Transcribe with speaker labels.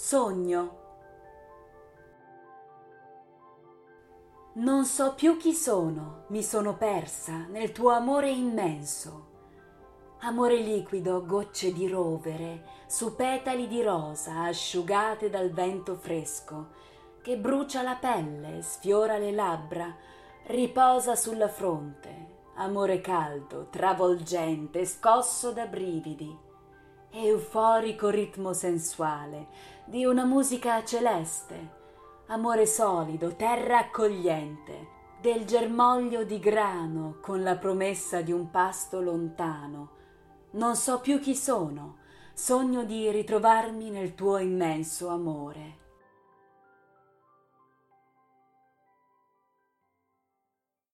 Speaker 1: Sogno. Non so più chi sono, mi sono persa nel tuo amore immenso. Amore liquido, gocce di rovere, su petali di rosa asciugate dal vento fresco, che brucia la pelle, sfiora le labbra, riposa sulla fronte. Amore caldo, travolgente, scosso da brividi. Euforico ritmo sensuale di una musica celeste, amore solido, terra accogliente, del germoglio di grano con la promessa di un pasto lontano. Non so più chi sono, sogno di ritrovarmi nel tuo immenso amore.